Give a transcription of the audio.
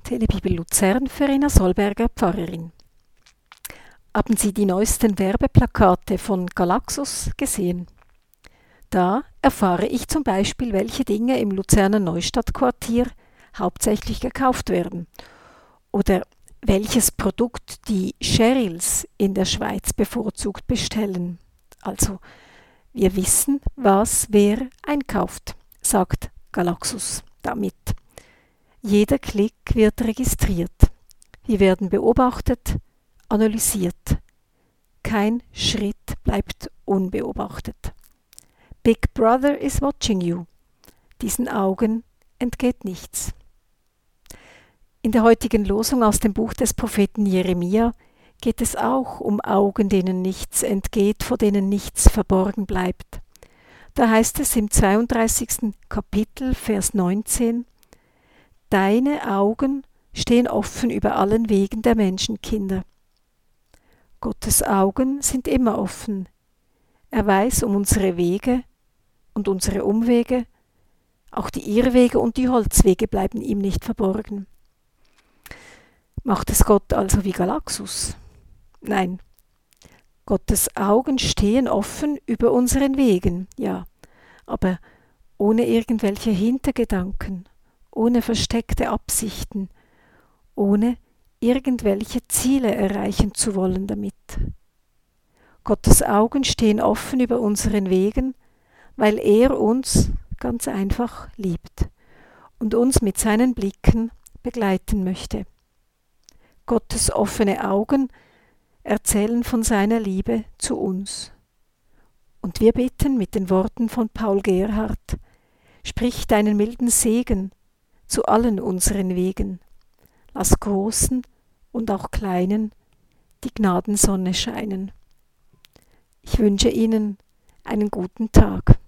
Telebibel Luzern, Verena Solberger, Pfarrerin. Haben Sie die neuesten Werbeplakate von Galaxus gesehen? Da erfahre ich zum Beispiel, welche Dinge im Luzerner Neustadtquartier hauptsächlich gekauft werden oder welches Produkt die Cheryls in der Schweiz bevorzugt bestellen. Also, wir wissen, was wer einkauft, sagt Galaxus damit. Jeder Klick wird registriert. Wir werden beobachtet, analysiert. Kein Schritt bleibt unbeobachtet. Big Brother is watching you. Diesen Augen entgeht nichts. In der heutigen Losung aus dem Buch des Propheten Jeremia geht es auch um Augen, denen nichts entgeht, vor denen nichts verborgen bleibt. Da heißt es im 32. Kapitel, Vers 19: Deine Augen stehen offen über allen Wegen der Menschenkinder. Gottes Augen sind immer offen. Er weiß um unsere Wege und unsere Umwege. Auch die Irrwege und die Holzwege bleiben ihm nicht verborgen. Macht es Gott also wie Galaxus? Nein. Gottes Augen stehen offen über unseren Wegen, ja, aber ohne irgendwelche Hintergedanken, ohne versteckte Absichten, ohne irgendwelche Ziele erreichen zu wollen damit. Gottes Augen stehen offen über unseren Wegen, weil er uns ganz einfach liebt und uns mit seinen Blicken begleiten möchte. Gottes offene Augen erzählen von seiner Liebe zu uns. Und wir bitten mit den Worten von Paul Gerhardt: Sprich deinen milden Segen zu allen unseren Wegen. Lass großen und auch kleinen die Gnadensonne scheinen. Ich wünsche Ihnen einen guten Tag.